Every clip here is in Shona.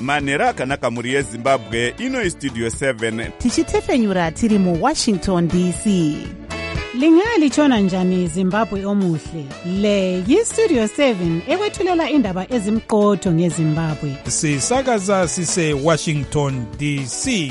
manhero akanaka mhuri yezimbabwe. Ino istudio 7 tichitefenyura tiri muWashington DC. Lingalitshona njani Zimbabwe omuhle? Le yistudio 7 ekwethulela indaba ezimqotho ngeZimbabwe. Sisakaza sise Washington DC.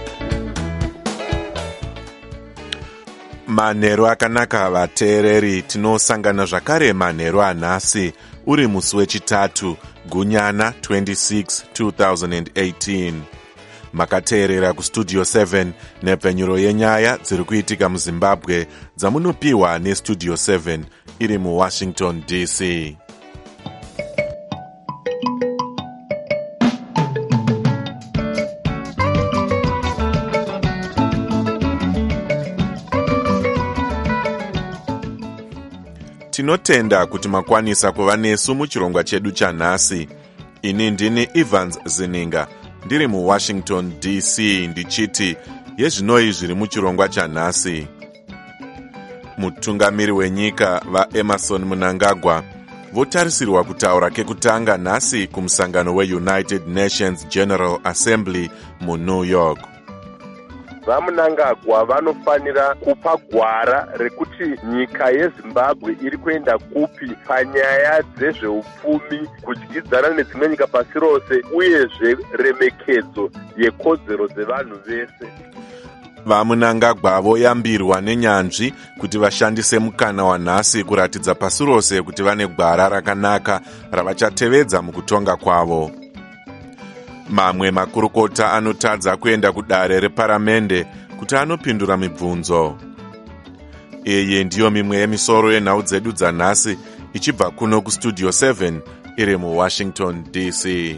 Manhero akanaka vateereri, tinosangana zvakare manhero anhasi uri musi wechitatu Gunyana 26 2018. Makateerera kustudio 7 nepfenyuro yenyaya dziri kuitika muZimbabwe dzamunopiwa nestudio 7 iri muWashington DC. Tinotenda kuti makwanisa kuva nesu muchirongwa chedu chanhasi. Ini ndini Evans Zininga, ndiri muWashington DC, ndichiti yezvinoi zviri muchirongwa chanhasi. Mutungamiri wenyika vaEmerson Mnangagwa votarisirwa kutaura kekutanga nhasi kumusangano weUnited Nations General Assembly muNew York. VaMnangagwa vanofanira kupa gwara rekuti nyika yeZimbabwe iri kuenda kupi panyaya dzezveupfumi, kudyidzana nedzimwe nyika pasi rose, uyezve remekedzo yekodzero dzevanhu vese. VaMnangagwa voyambirwa nenyanzvi kuti vashandise mukana wanhasi kuratidza pasi rose kuti vane gwara rakanaka ravachatevedza mukutonga kwavo. Mamwe makurukota anotadza kuenda kudare reparamende kuti anopindura mibvunzo. Iyi ndiyo mimwe yemisoro yenhau dzedu dzanhasi ichibva kuno kustudio 7 iri muWashington DC.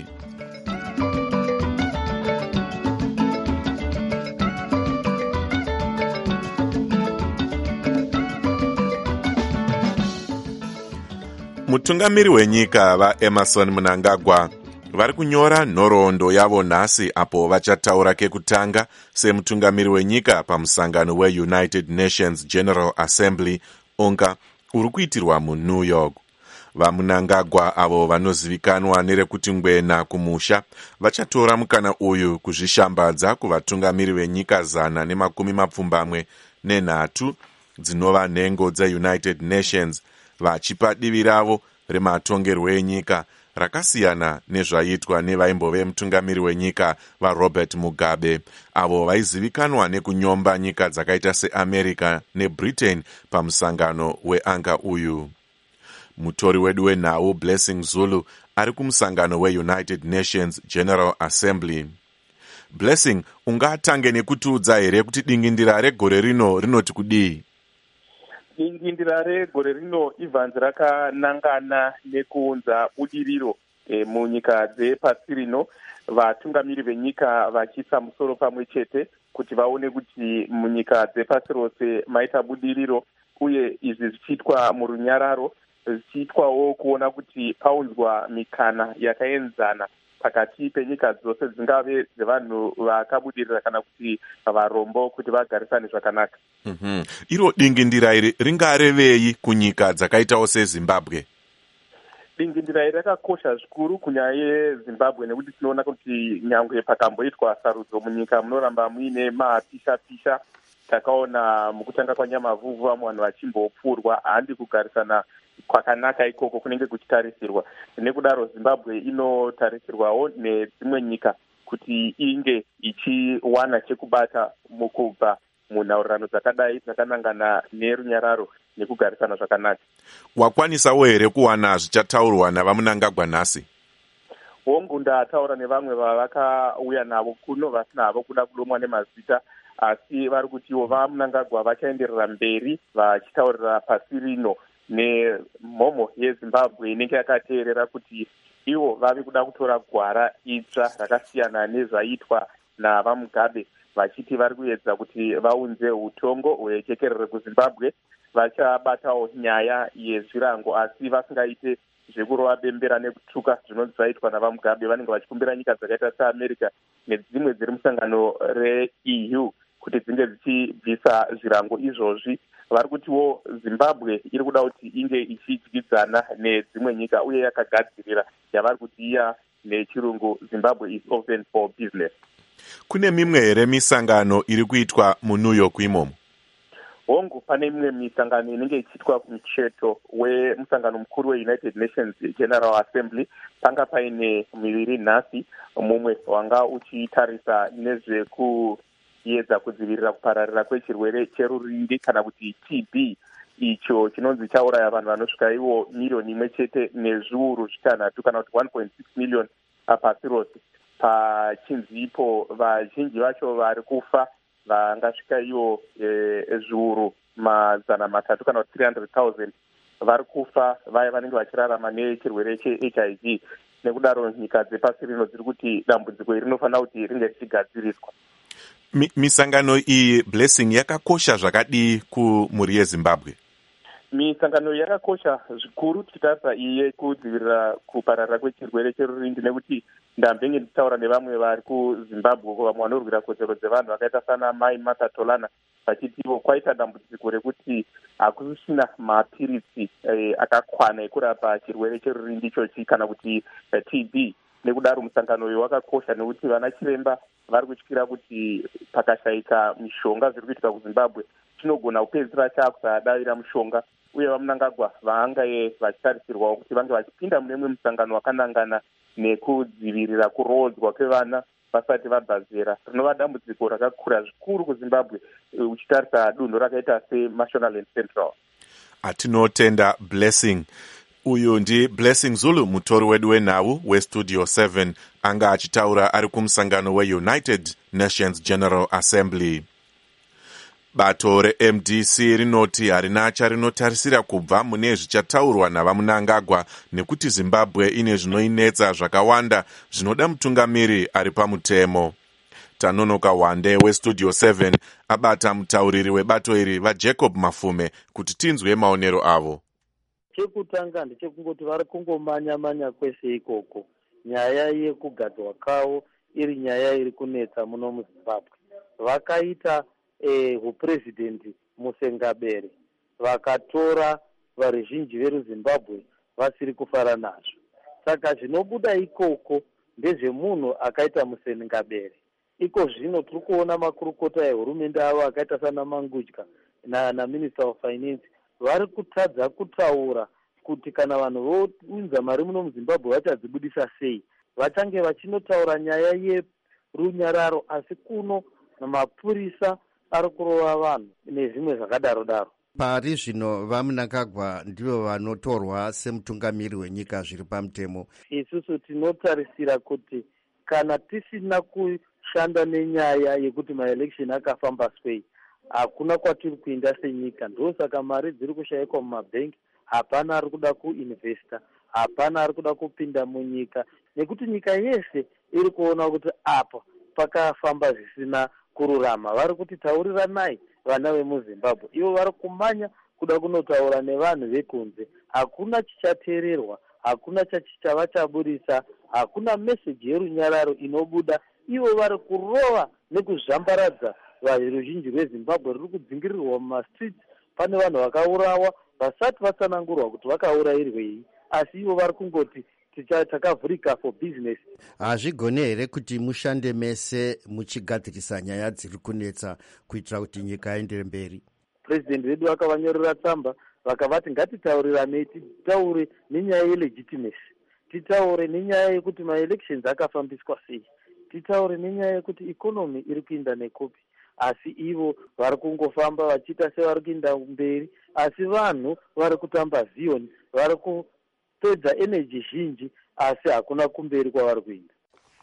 Mutungamiri wenyika vaEmerson Mnangagwa vari kunyora nhoroondo yavo nhasi apo vachataura kekutanga semutungamiri wenyika pamusangano weUnited Nations General Assembly onga uri kuitirwa muNew York. VaMnangagwa avo vanozivikanwa nerekuti ngwena kumusha vachatora mukana uyu kuzvishambadza kuvatungamiri venyika 123 dzinova nhengo dzeUnited Nations, vachipa divi ravo rematongerwo enyika rakasiyana nezvaitwa nevaimbove mutungamiri wenyika vaRobert Mugabe, avo vaizivikanwa nekunyomba nyika dzakaita seAmerica neBritain pamusangano weanga uyu. Mutori wedu wenhau Blessing Zulu ari kumusangano weUnited Nations General Assembly. Blessing, ungatange nekutiudza here kuti dingindira regore rino rinoti kudii? Dingindira regore rino Evans rakanangana nekuunza budiriro munyika dzepasi rino, vatungamiri venyika vachiisa musoro pamwe chete kuti vaone kuti munyika dzepasi rose maita budiriro, uye izvi zvichiitwa murunyararo, zvichiitwawo kuona kuti paunzwa mikana yakaenzana pakati penyika dzose, dzingave dzevanhu vakabudirira kana kuti varombo, kuti vagarisane zvakanaka. Iro dingindira iri ringarevei kunyika dzakaitawo seZimbabwe? Dingindira iri rakakosha zvikuru kunyaya yeZimbabwe nekuti tinoona kuti nyangwe pakamboitwa sarudzo munyika munoramba muine mapisha-pisha. Takaona mukutanga kwanyamavhuvhu vamwe vanhu vachimbopfurwa, handi kugarisana kwakanaka ikoko kunenge kuchitarisirwa. Nekudaro Zimbabwe inotarisirwawo nedzimwe nyika kuti inge ichiwana chekubata mukubva munhaurirano dzakadai dzakanangana nerunyararo nekugarisana zvakanaka. Wakwanisawo here kuwana zvichataurwa navaMnangagwa nhasi? Hongu ndataura nevamwe vavakauya navo kuno vasina havo kuda kudomwa nemazita, asi vari kutiwo vaMnangagwa vachaenderera mberi vachitaurira pasi rino nemhomho yeZimbabwe inenge yakateerera kuti ivo vave kuda kutora gwara idzva rakasiyana nezvaitwa navaMugabe, vachiti vari kuedza kuti vaunze utongo hwechekerere kuZimbabwe. Vachabatawo nyaya yezvirango asi vasingaite zvekurova bembera nekutuka zvinonzi zvaitwa navaMugabe. Vanenge vachikumbira nyika dzakaita seAmerica nedzimwe dziri musangano reEU kuti dzinge dzichibvisa zvirango izvozvi. Vari kutiwo Zimbabwe iri kuda kuti inge ichidyidzana nedzimwe nyika uye yakagadzirira yavari kuti iya nechirungu Zimbabwe is open for business. Kune mimwe here misangano iri kuitwa muNew York imomo? Hongu, pane imwe misangano inenge ichiitwa kumucheto wemusangano mukuru weUnited Nations General Assembly. Panga paine miviri nhasi, mumwe wanga uchitarisa nezvekuedza kudzivirira kupararira kwechirwere cherurindi kana kuti TB, icho chinonzi chauraya vanhu vanosvika ivo milioni imwe chete nezviuru zvitanhatu kana kuti 1.6 million pasi rose. Pachinzi ipo vazhinji vacho vari kufa vangasvika ivo zviuru 300 kana kuti 300,000 vari kufa vaya vanenge vachirarama nechirwere cheHIV. Nekudaro nyika dzepasi rino dziri kuti dambudziko iri rinofanira kuti ringe richigadziriswa. Misangano iyi Blessing yakakosha zvakadii kumhuri yeZimbabwe? Misangano yakakosha zvikuru tichitarisa iye kudzivirira kupararira kwechirwere cherurindi, nekuti ndambenge ndichitaura nevamwe vari kuZimbabwe, vamwe vanorwira kodzero dzevanhu vakaita sana Mai Martha Tolana, vachitivo kwaita dambudziko rekuti hakusisina mapiritsi akakwana ekurapa chirwere cherurindi ichochi kana kuti TB. Nekudaro musangano uyu wakakosha nekuti vana chiremba vari kutyira kuti pakashayika mishonga zviri kuitika kuZimbabwe chinogona kupedzisira chakusadavira mushonga, uye vaMnangagwa vangaye vachitarisirwawo kuti vange vachipinda mune mumwe musangano wakanangana nekudzivirira kurodzwa kwevana vasati vabva zera, rinova dambudziko rakakura zvikuru kuZimbabwe uchitarisa dunhu rakaita seMashonaland Central. Atinotenda Blessing. Uyu ndi Blessing Zulu, mutori wedu wenhau weStudio 7, anga achitaura ari kumusangano weUnited Nations General Assembly. Bato reMDC rinoti harina charinotarisira kubva mune zvichataurwa navaMnangagwa nekuti Zimbabwe ine zvinoinetsa zvakawanda zvinoda mutungamiri ari pamutemo. Tanonoka Wande weStudio 7 abata mutauriri webato iri vaJacob Mafume kuti tinzwe maonero avo. Chekutanga ndechekungoti vari kungomanya-manya kwese ikoko. Nyaya yekugadzwa kawo iri nyaya iri kunetsa muno muZimbabwe. Vakaita huprezidendi Musengabere, vakatora varuzhinji veruZimbabwe vasiri kufara nazvo. Saka zvinobuda ikoko ndezvemunhu akaita Musengabere. Iko zvino tiri kuona makurukota ehurumende avo akaita sana Mangudya na Minister of Finance vari kutadza kutaura kuti kana vanhu vounza mari muno muZimbabwe vachadzibudisa sei. Vachange vachinotaura nyaya yerunyararo, asi kuno namapurisa ari kurova vanhu nezvimwe zvakadaro-daro. Pari zvino vaMnangagwa ndivo vanotorwa semutungamiri wenyika zviri pamutemo. Isusu tinotarisira kuti kana tisina kushanda nenyaya yekuti maelection akafamba swei, hakuna kwatiri kuinda senyika. Ndosaka mari dziri kushayikwa mumabhengi, hapana ari kuda kuinvesta, hapana ari kuda kupinda munyika, nekuti nyika yese iri kuona kuti apa pakafamba zvisina kururama. Vari kuti tauriranai vana vemuZimbabwe, ivo vari kumanya kuda kunotaura nevanhu vekunze. Hakuna chichateererwa, hakuna chava chaburisa, hakuna meseji yerunyararo inobuda. Ivo vari kurova nekuzvambaradza veruzhinji rweZimbabwe ruri kudzingirirwa mumastreets. Pane vanhu vakaurawa vasati vatsanangurwa kuti vakaurayirwei, asi ivo vari kungoti takavhurika for business. Hazvigone here kuti mushande mese muchigadzirisa nyaya dziri kunetsa kuitira kuti nyika iendere mberi? President vedu vakavanyorera tsamba vakavati ngatitauriranei, titaure nenyaya yelegitimacy, titaure nenyaya yekuti maelections akafambiswa sei, titaure nenyaya yekuti ikonomi iri kuinda nekupi. Asi ivo vari kungofamba vachiita sevari kuinda mberi, asi vanhu vari kutamba Zion, vari kupedza energy zhinji, asi hakuna kumberi kwavari kuinda.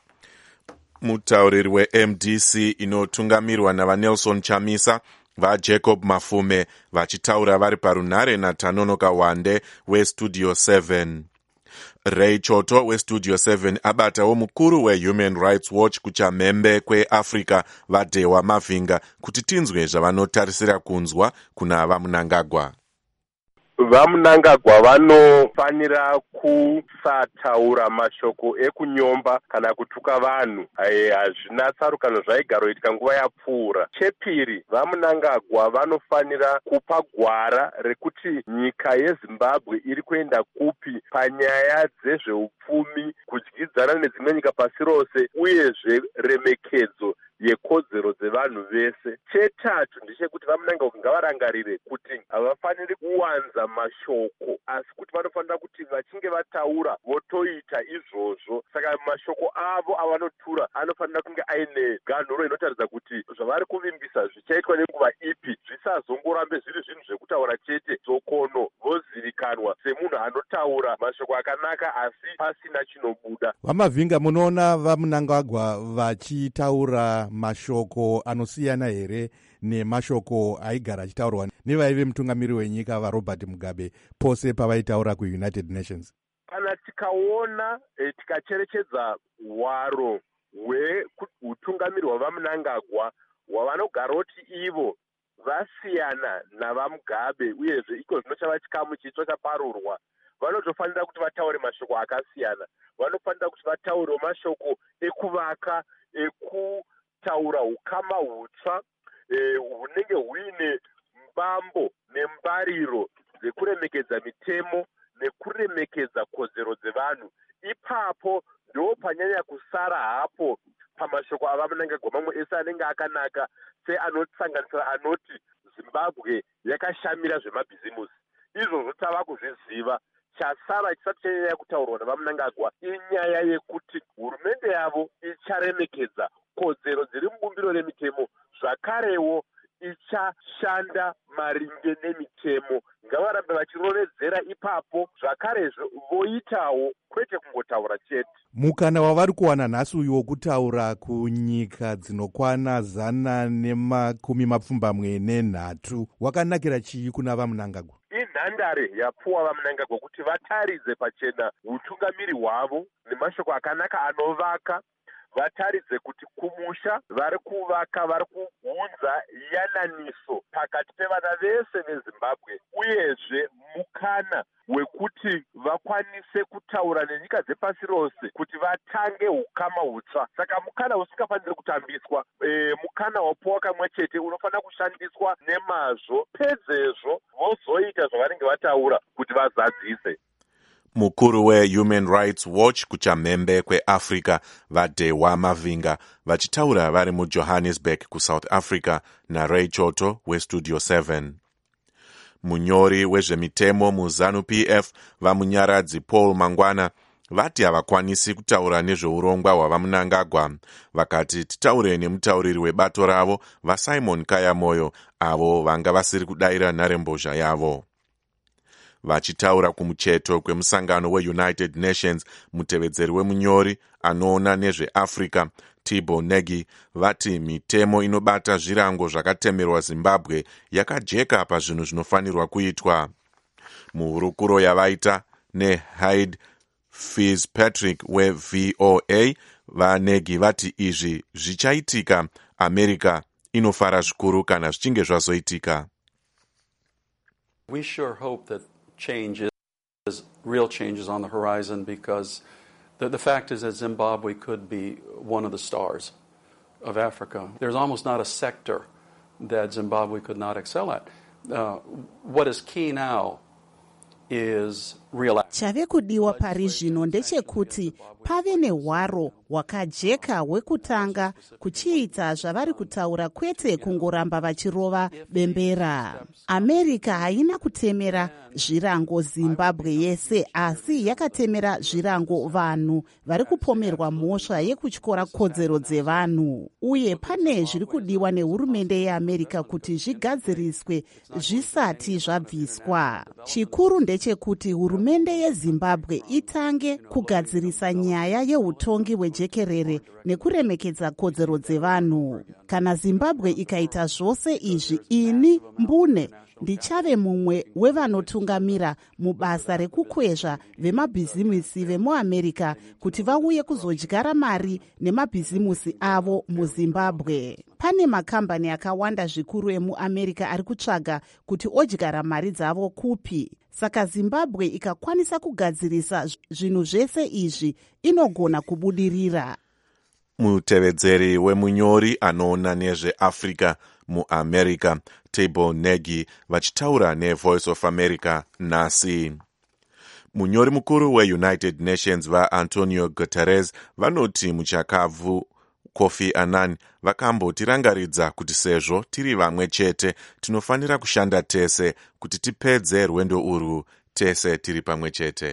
Mutauriri weMDC inotungamirwa navaNelson Chamisa, vaJacob Mafume vachitaura vari parunhare naTanonoka Wande weStudio 7. Ray Choto weStudio 7 abatawo mukuru weHuman Rights Watch kuchamhembe kweAfrica vaDewa Mavhinga kuti tinzwe zvavanotarisira kunzwa kuna vaMnangagwa. vamunangagwa vanofanira kusataura mashoko ekunyomba kana kutuka vanhu. Hazvina tsarukano zvaigaroitika nguva yapfuura. Chepiri, vamunangagwa vanofanira kupa gwara rekuti nyika yeZimbabwe iri kuenda kupi panyaya dzezveupfumi kudyidzana nedzimwe nyika pasi rose, uyezve remekedzo yekodzero dzevanhu vese. Chetatu ndechekuti vamunangagwa ngavarangarire kuti havafaniri kuwanza mashoko, asi kuti vanofanira kuti vachinge vataura votoita izvozvo. Saka mashoko avo avanotura anofanira kunge aine ganhuro inotaridza kuti zvavari kuvimbisa zvichaitwa nenguva ipi, zvisazongorambe zviri zvinhu zvekutaura chete dzokono vozivikanwa semunhu anotaura mashoko akanaka asi pasina chinobuda. Vamavhinga, munoona vamunangagwa vachitaura mashoko anosiyana here nemashoko aigara achitaurwa nevaive mutungamiri wenyika vaRobert Mugabe pose pavaitaura kuUnited Nations? Kana tikaona tikacherechedza hwaro hweutungamiri hwavamunangagwa hwavanogaroti ivo vasiyana navaMugabe, uyezve iko zvino chava chikamu chitsva chaparurwa, vanotofanira kuti vataure mashoko akasiyana. Vanofanira kuti vataurewo mashoko ekuvaka, ekutaura ukama hutsva hunenge huine mbambo nembariro dzekuremekedza mitemo nekuremekedza kodzero dzevanhu. Ipapo ndo panyanya kusara hapo pamashoko avamunangagwa mamwe ese anenge akanaka, seanosanganisira anoti Zimbabwe yakashamira zvemabhizimusi. Izvozvo tava kuzviziva. Chasara chisati chanyanya kutaurwa navamunangagwa inyaya yekuti hurumende yavo icharemekedza kodzero dziri mubumbiro remitemo, zvakarewo ichashanda maringe nemitemo. Ngavarambe vachiroredzera ipapo, zvakarezvo voitawo, kwete kungotaura chete. Mukana wavari kuwana nhasi uyu wokutaura kunyika dzinokwana 123 wakanakira chii kuna vamunangagwa? Inhandare yapuwa vamunangagwa kuti vataridze pachena utungamiri hwavo nemashoko akanaka anovaka. Vataridze kuti kumusha vari kuvaka, vari kuunza yananiso pakati pevana vese veZimbabwe, uyezve mukana wekuti vakwanise kutaura nenyika dzepasi rose kuti vatange ukama hutsva. Saka mukana usingafaniri kutambiswa, mukana wapuwa kamwe chete unofanira kushandiswa nemazvo, pedzezvo vozoita zvavanenge vataura kuti vazadzise. Mukuru weHuman Rights Watch kuchamhembe kweAfrica vaDehwa Mavinga vachitaura vari muJohannesburg kuSouth Africa naRay Choto weStudio 7. Munyori wezvemitemo muZANU-PF vamunyaradzi Paul Mangwana vati havakwanisi kutaura nezveurongwa hwavamunangagwa. Vakati titaure nemutauriri webato ravo vaSimon Kayamoyo avo vanga vasiri kudayira nharembozha yavo. Vachitaura kumucheto kwemusangano weUnited Nations, mutevedzeri wemunyori anoona nezveAfrica Tibo Negi vati mitemo inobata zvirango zvakatemerwa Zimbabwe yakajeka pazvinhu zvinofanirwa kuitwa. Muhurukuro yavaita neHyde Fitzpatrick weVOA, vaNegi vati izvi zvichaitika, America inofara zvikuru kana zvichinge zvazoitika. We sure hope that real changes on the horizon, because the fact is that Zimbabwe could be one of the stars of Africa. There's almost not a sector that Zimbabwe could not excel at. What is key now is real action. Chave kudiwa pari zvino ndechekuti pave nehwaro hwakajeka hwekutanga kuchiita zvavari kutaura, kwete kungoramba vachirova bembera. America haina kutemera zvirango Zimbabwe yese, asi yakatemera zvirango vanhu vari kupomerwa mhosva yekutyora kodzero dzevanhu. Uye pane zviri kudiwa nehurumende yeAmerica kuti zvigadziriswe zvisati zvabviswa. Chikuru ndechekuti hurumende yeZimbabwe itange kugadzirisa nyaya yeutongi hwejekerere nekuremekedza kodzero dzevanhu. Kana Zimbabwe ikaita zvose izvi, ini mbune ndichave mumwe wevanotungamira mubasa rekukwezva vemabhizimisi vemuamerica kuti vauye kuzodyara mari nemabhizimusi avo muzimbabwe. Pane makambani akawanda zvikuru emuamerica ari kutsvaga kuti odyara mari dzavo kupi. Saka Zimbabwe ikakwanisa kugadzirisa zvinhu zvese izvi inogona kubudirira. Mutevedzeri wemunyori anoona nezveAfrica muAmerica, Table Negi, vachitaura neVoice of America nhasi. Munyori mukuru weUnited Nations vaAntonio Guterres vanoti muchakavu Kofi Annan vakambotirangaridza kuti sezvo tiri vamwe chete tinofanira kushanda tese kuti tipedze rwendo urwu tese tiri pamwe chete.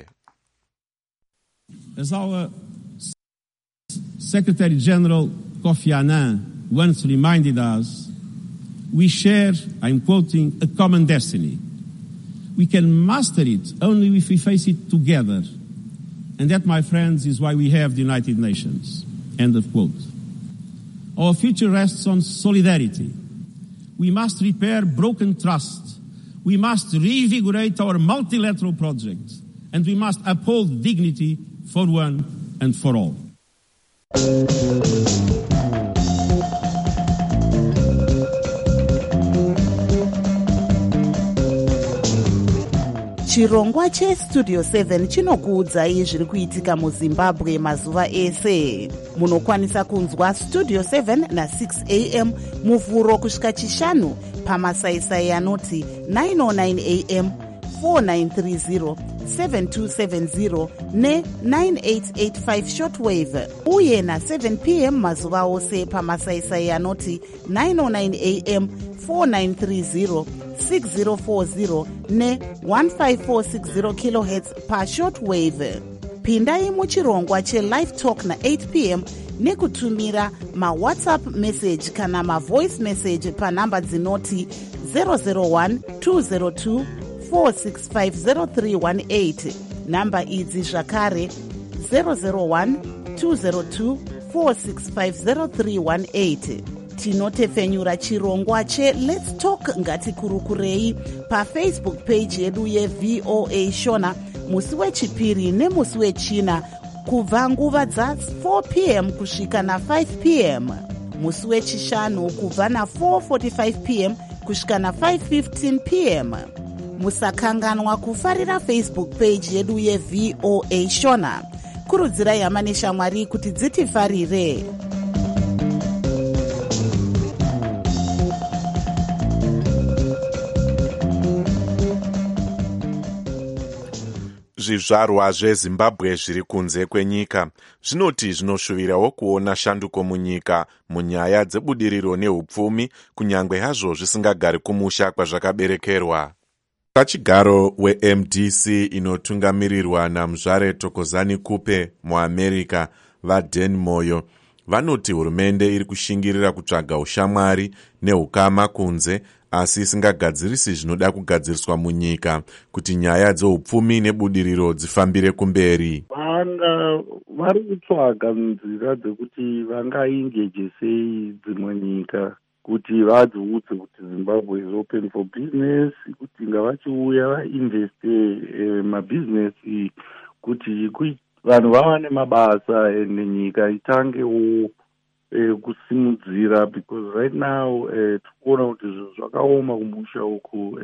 As our Secretary General Kofi Annan once reminded us, we share, I'm quoting, a common destiny. We can master it only if we face it together. And that, my friends, is why we have the United Nations. End of quote. Our future rests on solidarity. We must repair broken trust. We must reinvigorate our multilateral project. And we must uphold dignity for one and for all. Chirongwa cheStudio 7 chinokuudzai zviri kuitika muZimbabwe mazuva ese. Munokwanisa kunzwa Studio 7 na6 am muvhuro kusvika chishanu pamasaisai anoti 909 am, 4930, 7270 ne9885 shortwave, uye na7 pm mazuva ose pamasaisai anoti 909 am, 4930, 6040 ne15460 kHz pashortwave. Pindai muchirongwa chelive talk na8 pm nekutumira mawhatsapp message kana mavoice message panhamba dzinoti 001 202 4650318. Namba idzi zvakare 001 202 4650318. Tinotefenyura chirongwa che-Let's Talk ngatikurukurei pafacebook page yedu yeVOA Shona musi wechipiri nemusi wechina kubva nguva dza4 pm kusvika na5 pm, musi wechishanu kubva na4:45 pm kusvika na5:15 pm. Musakanganwa kufarira Facebook page yedu yeVOA Shona. Kurudzirai hama neshamwari kuti dzitifarire. Zvizvarwa zveZimbabwe zviri kunze kwenyika zvinoti zvinoshuvirawo kuona shanduko munyika munyaya dzebudiriro neupfumi, kunyangwe hazvo zvisingagari kumusha kwazvakaberekerwa. Pachigaro weMDC inotungamirirwa naMuzvare Thokozani Kupe muAmerica, vaDan Moyo vanoti hurumende iri kushingirira kutsvaga ushamwari neukama kunze, asi isingagadzirisi zvinoda kugadziriswa munyika kuti nyaya dzeupfumi nebudiriro dzifambire kumberi. Vari kutsvaga nzira dzekuti vangaingeje sei dzimwe nyika kuti vadziudze kuti Zimbabwe is open for business, kuti ngavachiuya vainveste mabhizinesi kuti vanhu vawane mabasa nenyika itangewo kusimudzira, because right now tikuona kuti zvinhu zvakaoma kumusha uku,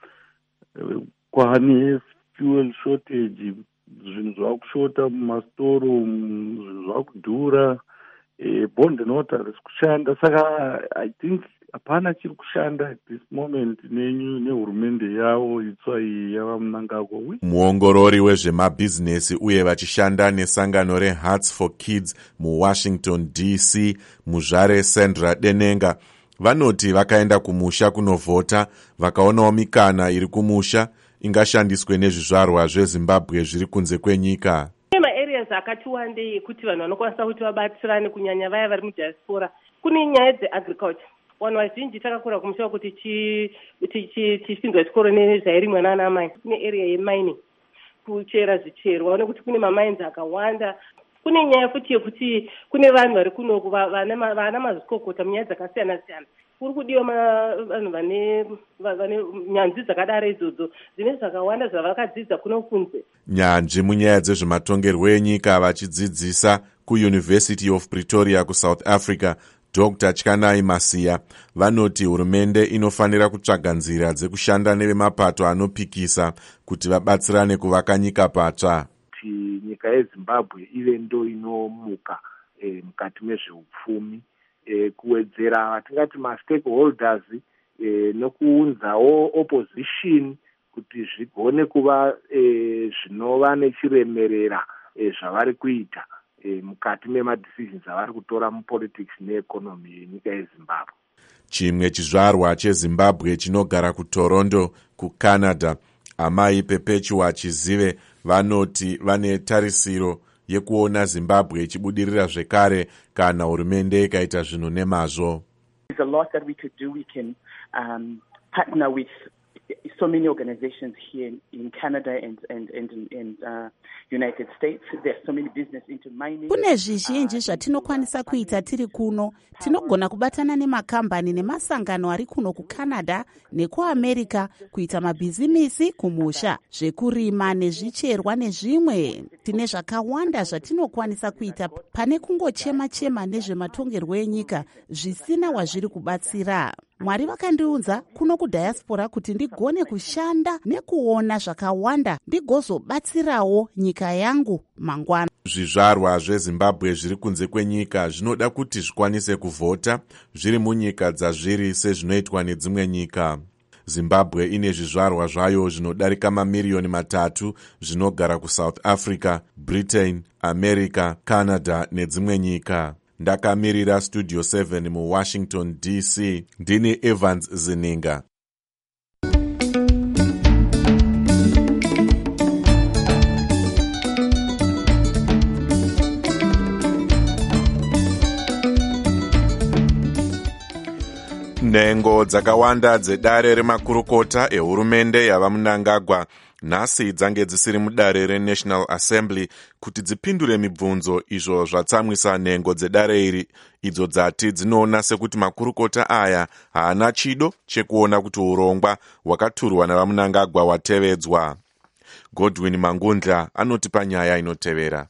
kwane fuel shortage, zvinhu zvakushota mumastoro, zvinhu zvakudhura, bond nota risi kushanda. Saka I think hapana chiri kushanda at this moment nehurumende yavo itsva iyi yavamunangagwa. Muongorori wezvemabhizinesi uye vachishanda nesangano reHearts for Kids muWashington DC, Muzvare Sandra Denenga vanoti vakaenda kumusha kunovhota vakaonawo mikana iri kumusha ingashandiswe nezvizvarwa zveZimbabwe zviri kunze kwenyika. Maareas akati wandei ekuti vanhu vanokwanisa kuti vabatsirane kunyanya vaya vari mudiaspora. Kune nyaya dzeagriculture. Vanhu vazhinji takakura kumusha kuti tichipinzwa chikoro nezvairimwa nana mai. Kune area yemining, kuchera zvicherwa, vaone kuti kune mamines akawanda. Kune nyaya futi yekuti kune vanhu vari kunoku vana mazvikokota munyaya dzakasiyana siyana. kuri kudiwa vanhu vane nyanzvi dzakadaro idzodzo dzine zvakawanda zvavakadzidza kuno kunze. Nyanzvi munyaya dzezvematongerwo enyika vachidzidzisa kuUniversity of Pretoria kuSouth Africa, Dr. Tyanai Masiya, vanoti hurumende inofanira kutsvaga nzira dzekushanda nevemapato anopikisa kuti vabatsirane kuvaka nyika patsva. Nyika yeZimbabwe ive ndo inomuka mukati mezveupfumi, kuwedzera vatingati ma-stakeholders nokuunzawo opposition kuti zvigone kuva zvinova nechiremerera zvavari kuita mukati memadecisions avari kutora mupolitics neeconomy yenyika yeZimbabwe. Chimwe chizvarwa cheZimbabwe chinogara kuToronto kuCanada, Amai Perpetua Chizive, vanoti vane tarisiro yekuona Zimbabwe ichibudirira zvekare kana hurumende ikaita zvinhu nemazvo. There's a lot that we could do. We can partner with so many organizations here in Canada and in United States. There's so many business into mining. Kune zvizhinji zvatinokwanisa kuita tiri kuno. Tinogona kubatana nemakambani nemasangano ari kuno kuCanada nekuAmerica kuita mabhizimisi kumusha, zvekurima nezvicherwa nezvimwe. Tine zvakawanda zvatinokwanisa kuita pane kungochema-chema nezvematongerwo enyika zvisina wazviri kubatsira. Mwari vakandiunza kuno kudiaspora kuti ndigone kushanda nekuona zvakawanda ndigozobatsirawo nyika yangu mangwana. Zvizvarwa zveZimbabwe zviri kunze kwenyika zvinoda kuti zvikwanise kuvhota zviri munyika dzazviri sezvinoitwa nedzimwe nyika. Zimbabwe ine zvizvarwa zvayo zvinodarika 3 miliyoni zvinogara kuSouth Africa, Britain, America, Canada nedzimwe nyika. Ndakamirira Studio 7 muWashington DC, ndini Evans Zininga. Nhengo dzakawanda dzedare remakurukota ehurumende yava Mnangagwa nhasi dzange dzisiri mudare reNational Assembly kuti dzipindure mibvunzo izvo zvatsamwisa nhengo dzedare iri, idzo dzati dzinoona sekuti makurukota aya haana chido chekuona kuti urongwa hwakaturwa navaMnangagwa hwatevedzwa. Godwin Mangundla anoti panyaya inotevera.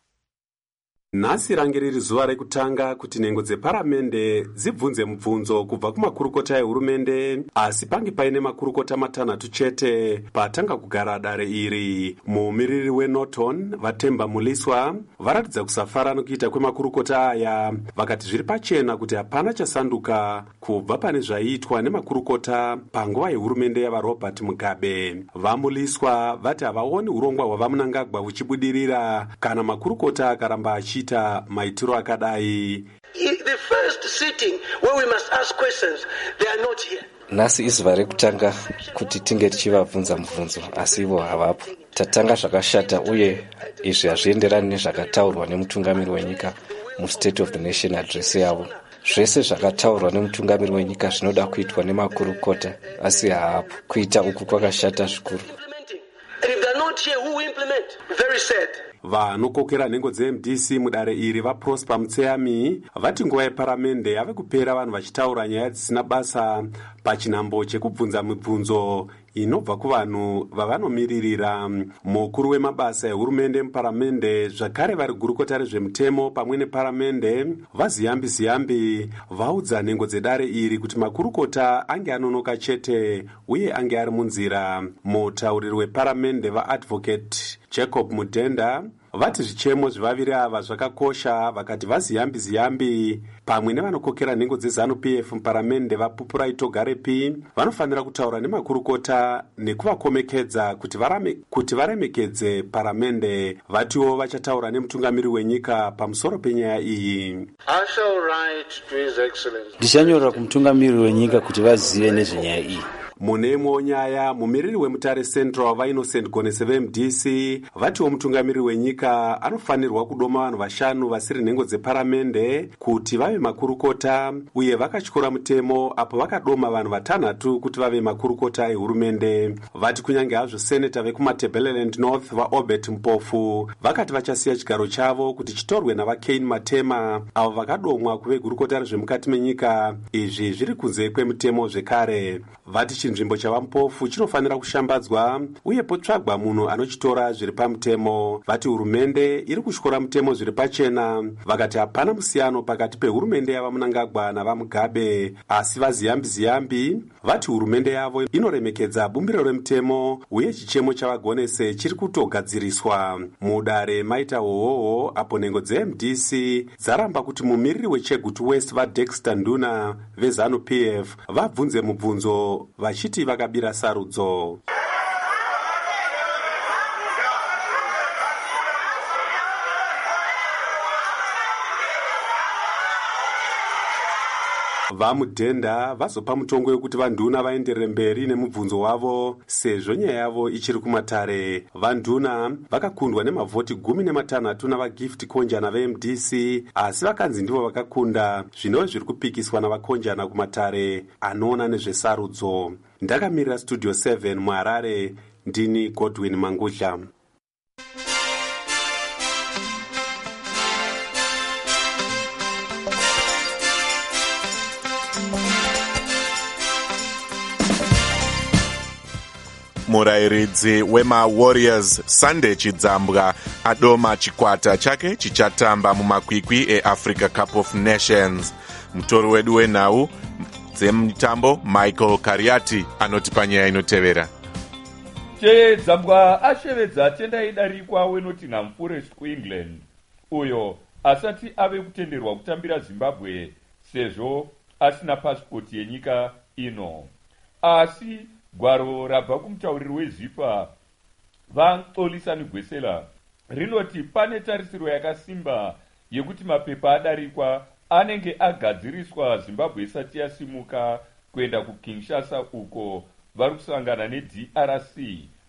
Nhasi range riri zuva rekutanga kuti nhengo dzeparamende dzibvunze mubvunzo kubva kumakurukota ehurumende, asi pange paine makurukota 6 chete patanga kugara dare iri. Muumiriri weNorton, Vatemba Muliswa, varatidza kusafara nokuita kwemakurukota aya, vakati zviri pachena kuti hapana chasanduka kubva pane zvaiitwa nemakurukota panguva yehurumende yavaRobert Mugabe. VaMuliswa vati havaoni urongwa hwavaMnangagwa huchibudirira kana makurukota akaramba achita maitiro akadai. The first sitting where we must ask questions, they are not here. Nhasi izuva rekutanga kuti tinge tichivabvunza mubvunzo, asi ivo havapo. Tatanga zvakashata uye izvi hazvienderani nezvakataurwa nemutungamiri wenyika muState of the Nation address yavo. Zvese zvakataurwa nemutungamiri wenyika zvinoda kuitwa nemakurukota, asi haapo. Kuita uku kwakashata zvikuru. And if they are not here, who will implement? Very sad. Vanokokera nhengo dzeMDC mudare iri vaProsper Mutseyami vati nguva yeparamende yave kupera vanhu vachitaura nyaya dzisina basa pachinhambo chekubvunza mibvunzo inobva kuvanhu vavanomiririra. Mukuru wemabasa ehurumende muparamende zvakare vari gurukota rezvemutemo pamwe neparamende vaZiyambi vaudza nhengo dzedare iri kuti makurukota ange anonoka chete uye ange ari munzira. Mutauriri weparamende vaAdvocate Jacob Mudenda vati zvichemo zvivaviri ava zvakakosha, vakati vaZiyambi pamwe nevanokokera nhengo dzeZANU-PF muparamende vaPupurai Togarepi vanofanira kutaura nemakurukota nekuvakomekedza kuti varemekedze paramende. Vatiwo vachataura nemutungamiri wenyika pamusoro penyaya iyi. I shall write to His Excellency. Ndichanyorera kumutungamiri wenyika kuti vazive nezvenyaya iyi. mune imwewo nyaya mumiriri wemutare central vainocent gonese vemdc vatiwo mutungamiriri wenyika anofanirwa kudoma vanhu 5 vasiri nhengo dzeparamende kuti vave makurukota, uye vakatyora mutemo apo vakadoma vanhu 6 kuti vave makurukota ehurumende. Vati kunyange hazvo seneta vekumatebeleland north vaobert mpofu vakati vachasiya chigaro chavo kuti chitorwe navakane matema avo vakadomwa kuve gurukota rezvemukati menyika. Izvi zviri kunze kwemutemo zvekare. Vati chinzvimbo chavampofu chinofanira kushambadzwa uye potsvagwa munhu anochitora zviri pamutemo. Vati hurumende iri kutyora mutemo zviri pachena. Vakati hapana musiyano pakati pehurumende yavamunangagwa navamugabe, asi vaziyambi vati hurumende yavo inoremekedza bumbiro remutemo uye chichemo chavagonese chiri kutogadziriswa. Mudare maita hohoho apo nhengo dzemdc dzaramba kuti mumiriri wechegutu west vadexter nduna vezanu pf vabvunze mubvunzo vachiti vakabira sarudzo. Vamudhenda vazopa mutongo wekuti vanduna vaenderere mberi nemubvunzo wavo sezvo nyaya yavo ichiri kumatare. Vanduna vakakundwa nemavhoti 16 navagift konjana vemdc, asi vakanzi ndivo vakakunda zvinova zviri kupikiswa navakonjana kumatare anoona nezvesarudzo. Ndakamirira studio 7 muHarare, ndini Godwin Mangudla. Murairidzi wemaWarriors Sunday Chidzambwa adoma chikwata chake chichatamba mumakwikwi eAfrica Cup of Nations. Mutori wedu wenhau dzemutambo Michael Kariati anotipa nyaya inotevera. Chidzambwa ashevedza tendai darikwa weNottingham Forest kuEngland uyo asati ave kutenderwa kutambira Zimbabwe sezvo asina pasipoti yenyika ino. Asi gwaro rabva kumutauriri weZipa vaXolisani Gwesela rinoti pane tarisiro yakasimba yekuti mapepa adarikwa anenge agadziriswa Zimbabwe isati yasimuka kuenda kuKinshasa uko vari kusangana neDRC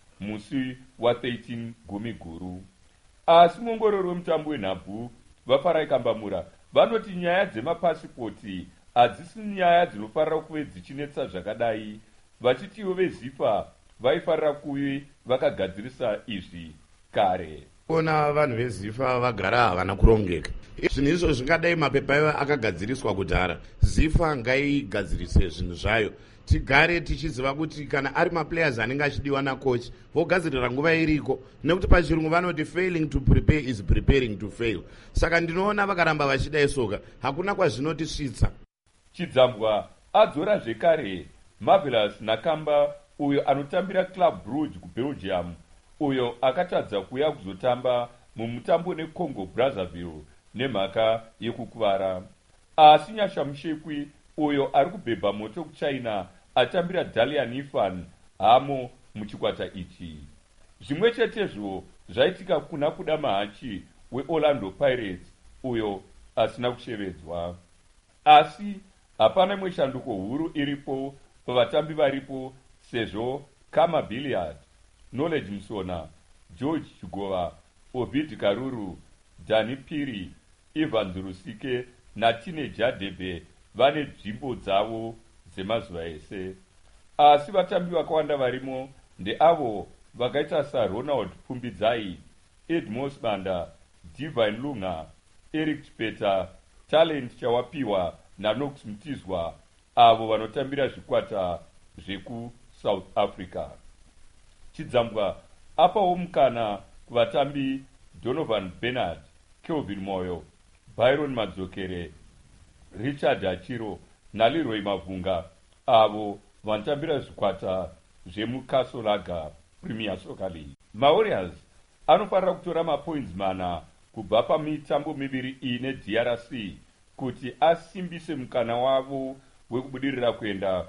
musi wa13 Gumiguru. Asi muongorori wemutambo wenhabvu vaFarai Kambamura vanoti nyaya dzemapasipoti hadzisi nyaya dzinofarira kuve dzichinetsa zvakadai, vachitiwo veZipa vaifarira kuve vakagadzirisa izvi kare. Ona vanhu veZipa vagara havana kurongeka. Zvinhu izvo zvingadai mapepa ivo akagadziriswa kudhara. Zipa ngaigadzirise zvinhu zvayo. Tigare tichiziva kuti kana ari maplayers anenge achidiwa nacoach vogadzirira nguva iriko, nekuti pachirungu vanoti failing to prepare is preparing to fail. Saka ndinoona vakaramba vachida isoka hakuna kwazvinotisvitsa. Chidzambwa adzora zvekare Marvelous Nakamba uyo anotambira Club Brugge kuBelgium uyo akatadza kuya kuzotamba mumutambo neCongo Brazzaville nemhaka yekukuvara. Asi Nyasha Mushekwi uyo ari kubhebha moto kuChina atambira Dalian Ifan hamo muchikwata ichi. Zvimwe chetezvo zvaitika kuna kuda mahachi weOrlando Pirates uyo asina kushevedzwa. Asi hapana mweshanduko huru iripo pavatambi varipo sezvo Kama Billiard, Knowledge Musona, George Chigova, Ovid Karuru, Dani Piri, Ivan Durusike naTine Jadebe vane nzvimbo dzavo dzemazuva ese. Asi vatambi vakawanda varimo ndeavo vakaita saRonald Pumbidzai, Edmos Banda, Divine Lunga, Eric Chipeta, Talent Chawapiwa naNox Mtizwa, avo vanotambira zvikwata zvekuSouth Africa. Chidzambwa apawo mukana kuvatambi Donovan Bernard, Kelvin Moyo, Byron Madzokere, Richard Achiro naLeroy Mavunga, avo vanotambira zvikwata zvemuKasolaga Premier Soccer League. MaWarriors anofanira kutora mapoints 4 kubva pamitambo miviri ine DRC kuti asimbise mukana wavo wekubudirira kuenda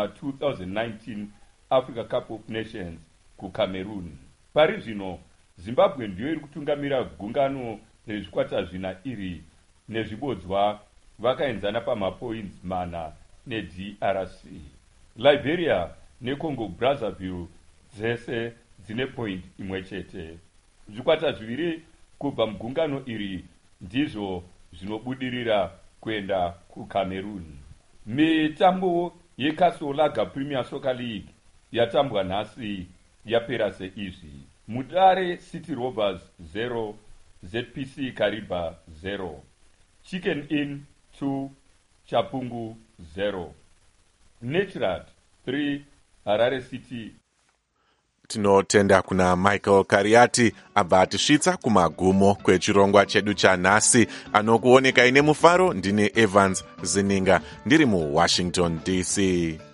kuma-2019 Africa Cup of Nations kuCameroon. Pari zvino Zimbabwe ndiyo iri kutungamira gungano rezvikwata zvina iri nezvibodzwa vakaenzana pamapoints 4 neDRC. Liberia necongo brazzaville dzese dzine point imwe chete. Zvikwata zviviri kubva mugungano iri ndizvo zvinobudirira kuenda kucameroon. Mitambo yeKasolaga Premier Soccer League yatambwa nhasi yapera seizvi: Mudare City Robbers 0, ZPC Kariba 0, Chicken Inn 2, Chapungu 0, Naturat 3, Harare City. Tinotenda kuna Michael Kariati abva atisvitsa kumagumo kwechirongwa chedu chanhasi. Anokuoneka ine mufaro ndine Evans Zininga ndiri muWashington DC.